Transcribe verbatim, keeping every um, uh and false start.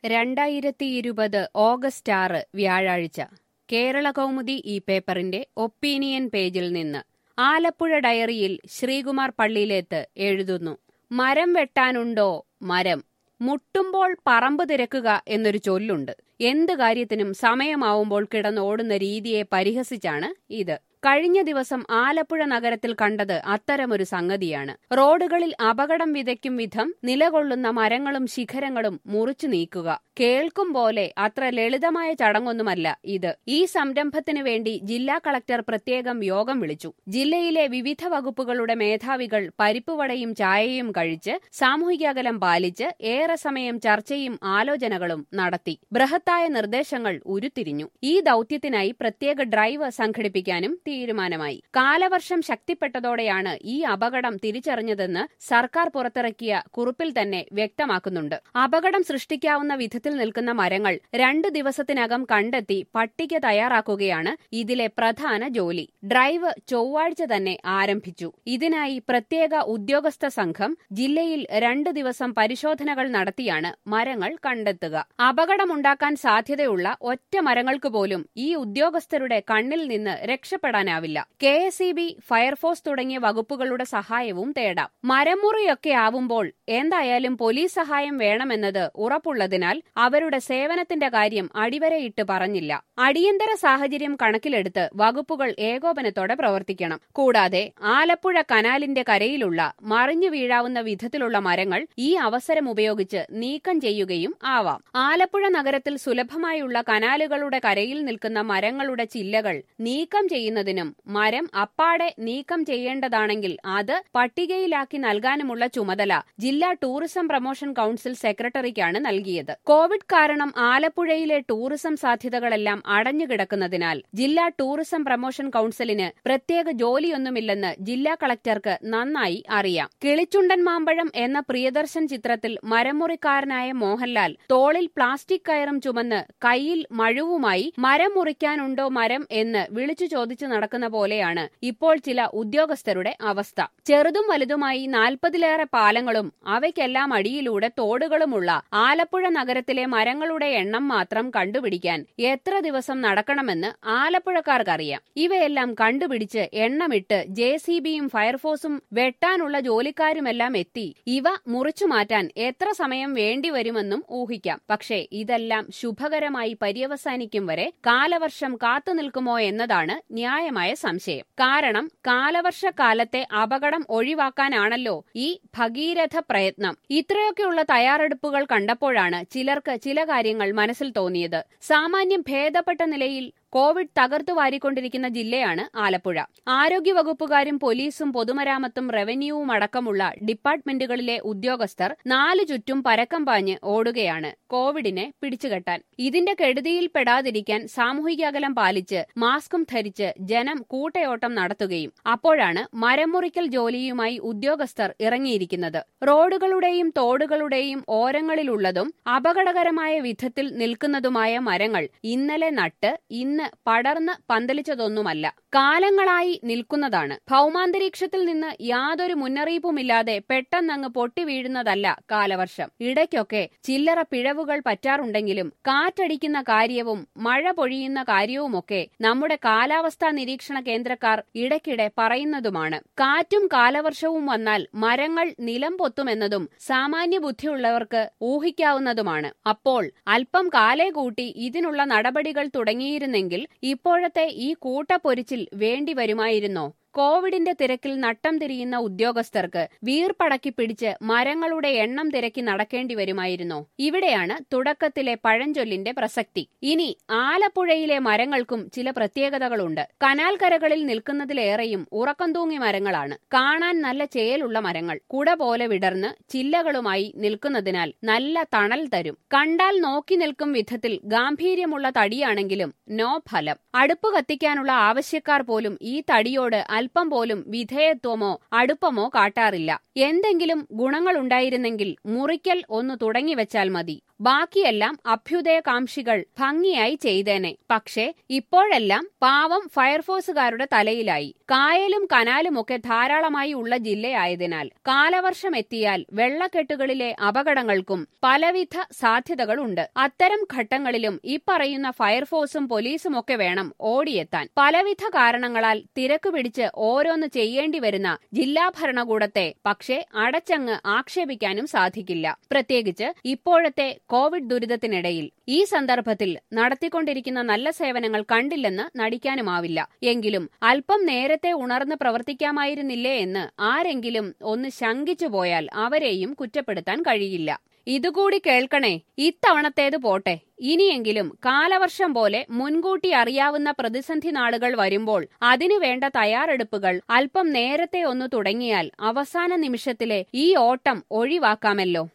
രണ്ടായിരത്തി ഇരുപത് ഓഗസ്റ്റ് ആറ് വ്യാഴാഴ്ച കേരളകൗമുദി ഈ പേപ്പറിന്റെ ഒപ്പീനിയൻ പേജിൽ നിന്ന് ആലപ്പുഴ ഡയറിയിൽ ശ്രീകുമാർ പള്ളിയിലേത്ത് എഴുതുന്നു. മരം വെട്ടാനുണ്ടോ മരം? മുട്ടുമ്പോൾ പറമ്പ് തിരക്കുക എന്നൊരു ചൊല്ലുണ്ട്. എന്ത് കാര്യത്തിനും സമയമാവുമ്പോൾ കിടന്നോടുന്ന രീതിയെ പരിഹസിച്ചാണ് ഇത്. കഴിഞ്ഞ ദിവസം ആലപ്പുഴ നഗരത്തിൽ കണ്ടത് അത്തരമൊരു സംഗതിയാണ്. റോഡുകളിൽ അപകടം വിതയ്ക്കും വിധം നിലകൊള്ളുന്ന മരങ്ങളും ശിഖരങ്ങളും മുറിച്ചു നീക്കുക. കേൾക്കും പോലെ അത്ര ലളിതമായ ചടങ്ങൊന്നുമല്ല ഇത്. ഈ സംരംഭത്തിനു വേണ്ടി ജില്ലാ കളക്ടർ പ്രത്യേകം യോഗം വിളിച്ചു. ജില്ലയിലെ വിവിധ വകുപ്പുകളുടെ മേധാവികൾ പരിപ്പുവടയും ചായയും കഴിച്ച് സാമൂഹികാകലം പാലിച്ച് ഏറെ സമയം ചർച്ചയും ആലോചനകളും നടത്തി. ബൃഹത്തായ നിർദ്ദേശങ്ങൾ ഉരുത്തിരിഞ്ഞു. ഈ ദൌത്യത്തിനായി പ്രത്യേക ഡ്രൈവ് സംഘടിപ്പിക്കാനും തീരുമാനമായി. കാലവർഷം ശക്തിപ്പെട്ടതോടെയാണ് ഈ അപകടം തിരിച്ചറിഞ്ഞതെന്ന് സർക്കാർ പുറത്തിറക്കിയ കുറിപ്പിൽ തന്നെ വ്യക്തമാക്കുന്നുണ്ട്. അപകടം സൃഷ്ടിക്കാവുന്ന വിധത്തിൽ നിൽക്കുന്ന മരങ്ങൾ രണ്ടു ദിവസത്തിനകം കണ്ടെത്തി പട്ടിക തയ്യാറാക്കുകയാണ് ഇതിലെ പ്രധാന ജോലി. ഡ്രൈവ് ചൊവ്വാഴ്ച തന്നെ ആരംഭിച്ചു. ഇതിനായി പ്രത്യേക ഉദ്യോഗസ്ഥ സംഘം ജില്ലയിൽ രണ്ടു ദിവസം പരിശോധനകൾ നടത്തിയാണ് മരങ്ങൾ കണ്ടെത്തുക. അപകടമുണ്ടാക്കാൻ സാധ്യതയുള്ള ഒറ്റ മരങ്ങൾക്ക് പോലും ഈ ഉദ്യോഗസ്ഥരുടെ കണ്ണിൽ നിന്ന് രക്ഷപ്പെടാൻ ാവില്ല. K S E B, fire force തുടങ്ങിയ വകുപ്പുകളുടെ സഹായവും തേടാം. മരമുറിയൊക്കെ ആവുമ്പോൾ എന്തായാലും പോലീസ് സഹായം വേണമെന്നത് ഉറപ്പുള്ളതിനാൽ അവരുടെ സേവനത്തിന്റെ കാര്യം അടിവരയിട്ട് പറഞ്ഞില്ല. അടിയന്തര സാഹചര്യം കണക്കിലെടുത്ത് വകുപ്പുകൾ ഏകോപനത്തോടെ പ്രവർത്തിക്കണം. കൂടാതെ ആലപ്പുഴ കനാലിന്റെ കരയിലുള്ള മറിഞ്ഞു വീഴാവുന്ന വിധത്തിലുള്ള മരങ്ങൾ ഈ അവസരം ഉപയോഗിച്ച് നീക്കം ചെയ്യുകയും ആവാം. ആലപ്പുഴ നഗരത്തിൽ സുലഭമായുള്ള കനാലുകളുടെ കരയിൽ നിൽക്കുന്ന മരങ്ങളുടെ ചില്ലകൾ നീക്കം ചെയ്യുന്നതിനും മരം അപ്പാടെ നീക്കം ചെയ്യേണ്ടതാണെങ്കിൽ അത് പട്ടികയിലാക്കി നൽകാനുമുള്ള ചുമതല ജില്ലാ ടൂറിസം പ്രൊമോഷൻ കൌൺസിൽ സെക്രട്ടറിക്കാണ് നൽകിയത്. കോവിഡ് കാരണം ആലപ്പുഴയിലെ ടൂറിസം സാധ്യതകളെല്ലാം അടഞ്ഞുകിടക്കുന്നതിനാൽ ജില്ലാ ടൂറിസം പ്രൊമോഷൻ കൌൺസിലിന് പ്രത്യേക ജോലിയൊന്നുമില്ലെന്ന് ജില്ലാ കളക്ടർക്ക് നന്നായി അറിയാം. കിളിച്ചുണ്ടൻ മാമ്പഴം എന്ന പ്രിയദർശൻ ചിത്രത്തിൽ മരമുറിക്കാരനായ മോഹൻലാൽ തോളിൽ പ്ലാസ്റ്റിക് കയറും ചുമന്ന് കൈയിൽ മഴുവുമായി മരം മുറിക്കാനുണ്ടോ മരം എന്ന് വിളിച്ചു ചോദിച്ചു നടക്കുന്ന പോലെയാണ് ഇപ്പോൾ ചില ഉദ്യോഗസ്ഥരുടെ അവസ്ഥ. ചെറുതും വലുതുമായി നാൽപ്പതിലേറെ പാലങ്ങളും അവയ്ക്കെല്ലാം അടിയിലൂടെ തോടുകളുമുള്ള ആലപ്പുഴ നഗരത്തിലെ മരങ്ങളുടെ എണ്ണം മാത്രം കണ്ടുപിടിക്കാൻ എത്ര ദിവസം നടക്കണമെന്ന് ആലപ്പുഴക്കാർക്കറിയാം. ഇവയെല്ലാം കണ്ടുപിടിച്ച് എണ്ണമിട്ട് ജെ സി ബിയും ഫയർഫോഴ്സും വെട്ടാനുള്ള ജോലിക്കാരുമെല്ലാം എത്തി ഇവ മുറിച്ചു മാറ്റാൻ എത്ര സമയം വേണ്ടിവരുമെന്നും ഊഹിക്കാം. പക്ഷേ ഇതെല്ലാം ശുഭകരമായി പര്യവസാനിക്കും വരെ കാലവർഷം കാത്തുനിൽക്കുമോ എന്നതാണ് ന്യായമായ സംശയം. കാരണം കാലവർഷക്കാലത്തെ അപകടം ഒഴിവാക്കാനാണല്ലോ ഈ ഭഗീരഥ പ്രയത്നം. ഇത്രയൊക്കെയുള്ള തയ്യാറെടുപ്പുകൾ കണ്ടപ്പോഴാണ് ചിലർക്ക് ചില കാര്യങ്ങൾ മനസ്സിൽ തോന്നിയത്. സാമാന്യം ഭേദപ്പെട്ട നിലയിൽ കോവിഡ് തകർത്തു വാരിക്കൊണ്ടിരിക്കുന്ന ജില്ലയാണ് ആലപ്പുഴ. ആരോഗ്യവകുപ്പുകാരും പോലീസും പൊതുമരാമത്തും റവന്യൂവും അടക്കമുള്ള ഡിപ്പാർട്ട്മെന്റുകളിലെ ഉദ്യോഗസ്ഥർ നാലു ചുറ്റും പരക്കം പാഞ്ഞ് ഓടുകയാണ് കോവിഡിനെ പിടിച്ചുകെട്ടാൻ. ഇതിന്റെ കെടുതിയിൽപ്പെടാതിരിക്കാൻ സാമൂഹികാകലം പാലിച്ച് മാസ്കും ധരിച്ച് ജനം കൂട്ടയോട്ടം നടത്തുകയും അപ്പോഴാണ് മരമുറിക്കൽ ജോലിയുമായി ഉദ്യോഗസ്ഥർ ഇറങ്ങിയിരിക്കുന്നത്. റോഡുകളുടെയും തോടുകളുടെയും ഓരങ്ങളിലുള്ളതും അപകടകരമായ വിധത്തിൽ നിൽക്കുന്നതുമായ മരങ്ങൾ ഇന്നലെ നട്ട് ഇന്ന് പടർന്ന് പന്തലിച്ചതൊന്നുമല്ല, കാലങ്ങളായി നിൽക്കുന്നതാണ്. ഭൗമാന്തരീക്ഷത്തിൽ നിന്ന് യാതൊരു മുന്നറിയിപ്പുമില്ലാതെ പെട്ടെന്നങ്ങ് പൊട്ടി വീഴുന്നതല്ല കാലവർഷം. ഇടയ്ക്കൊക്കെ ചില്ലറ പിഴവുകൾ പറ്റാറുണ്ടെങ്കിലും കാറ്റടിക്കുന്ന കാര്യവും മഴ പൊഴിയുന്ന കാര്യവുമൊക്കെ നമ്മുടെ കാലാവസ്ഥാ നിരീക്ഷണ കേന്ദ്രക്കാർ ഇടയ്ക്കിടെ പറയുന്നതുമാണ്. കാറ്റും കാലവർഷവും വന്നാൽ മരങ്ങൾ നിലം പൊത്തുമെന്നതും സാമാന്യ ബുദ്ധിയുള്ളവർക്ക് ഊഹിക്കാവുന്നതുമാണ്. അപ്പോൾ അല്പം കാലേ കൂട്ടി ഇതിനുള്ള നടപടികൾ തുടങ്ങിയിരുന്നെങ്കിൽ ഇപ്പോഴത്തെ ഈ കൂട്ടപ്പൊരിച്ചിൽ വേണ്ടിവരുമായിരുന്നോ? കോവിഡിന്റെ തിരക്കിൽ നട്ടം തിരിയുന്ന ഉദ്യോഗസ്ഥർക്ക് വീർപ്പടക്കി പിടിച്ച് മരങ്ങളുടെ എണ്ണം തിരക്കി നടക്കേണ്ടി വരുമായിരുന്നോ? ഇവിടെയാണ് തുടക്കത്തിലെ പഴഞ്ചൊല്ലിന്റെ പ്രസക്തി. ഇനി ആലപ്പുഴയിലെ മരങ്ങൾക്കും ചില പ്രത്യേകതകളുണ്ട്. കനാൽ കരകളിൽ നിൽക്കുന്നതിലേറെയും ഉറക്കം തൂങ്ങി മരങ്ങളാണ്. കാണാൻ നല്ല ചേലുള്ള മരങ്ങൾ. കുട പോലെ വിടർന്ന് ചില്ലകളുമായി നിൽക്കുന്നതിനാൽ നല്ല തണൽ തരും. കണ്ടാൽ നോക്കി നിൽക്കും വിധത്തിൽ ഗാംഭീര്യമുള്ള തടിയാണെങ്കിലും നോ ഫലം. അടുപ്പ് കത്തിക്കാനുള്ള ആവശ്യക്കാർ പോലും ഈ തടിയോട് അല്പം പോലും വിധേയത്വമോ അടുപ്പമോ കാട്ടാറില്ല. എന്തെങ്കിലും ഗുണങ്ങളുണ്ടായിരുന്നെങ്കിൽ മുറിക്കൽ ഒന്ന് തുടങ്ങിവെച്ചാൽ മതി. ബാക്കിയെല്ലാം അഭ്യുദയകാംക്ഷികൾ ഭംഗിയായി ചെയ്തേനെ. പക്ഷേ ഇപ്പോഴെല്ലാം പാവം ഫയർഫോഴ്സുകാരുടെ തലയിലായി. കായലും കനാലുമൊക്കെ ധാരാളമായി ഉള്ള ജില്ലയായതിനാൽ കാലവർഷം എത്തിയാൽ വെള്ളക്കെട്ടുകളിലെ അപകടങ്ങൾക്കും പലവിധ സാധ്യതകളുണ്ട്. അത്തരം ഘട്ടങ്ങളിലും ഇപ്പറയുന്ന ഫയർഫോഴ്സും പോലീസുമൊക്കെ വേണം ഓടിയെത്താൻ. പലവിധ കാരണങ്ങളാൽ തിരക്ക് പിടിച്ച് ഓരോന്ന് ചെയ്യേണ്ടി വരുന്ന ജില്ലാ ഭരണകൂടത്തെ പക്ഷേ അടച്ചങ്ങ് ആക്ഷേപിക്കാനും സാധിക്കില്ല, പ്രത്യേകിച്ച് ഇപ്പോഴത്തെ കോവിഡ് ദുരിതത്തിനിടയിൽ. ഈ സന്ദർഭത്തിൽ നടത്തിക്കൊണ്ടിരിക്കുന്ന നല്ല സേവനങ്ങൾ കണ്ടില്ലെന്ന് നടിക്കാനുമാവില്ല. എങ്കിലും അല്പം നേരത്തെ ഉണർന്ന് പ്രവർത്തിക്കാമായിരുന്നില്ലേ എന്ന് ആരെങ്കിലും ഒന്ന് ശങ്കിച്ചു പോയാൽ അവരെയും കുറ്റപ്പെടുത്താൻ കഴിയില്ല. ഇതുകൂടി കേൾക്കണേ, ഇത്തവണത്തേത് പോട്ടെ, ഇനിയെങ്കിലും കാലവർഷം പോലെ മുൻകൂട്ടി അറിയാവുന്ന പ്രതിസന്ധി നാളുകൾ വരുമ്പോൾ അതിനു വേണ്ട തയ്യാറെടുപ്പുകൾ അല്പം നേരത്തെ ഒന്ന് തുടങ്ങിയാൽ അവസാന നിമിഷത്തിലെ ഈ ഓട്ടം ഒഴിവാക്കാമല്ലോ.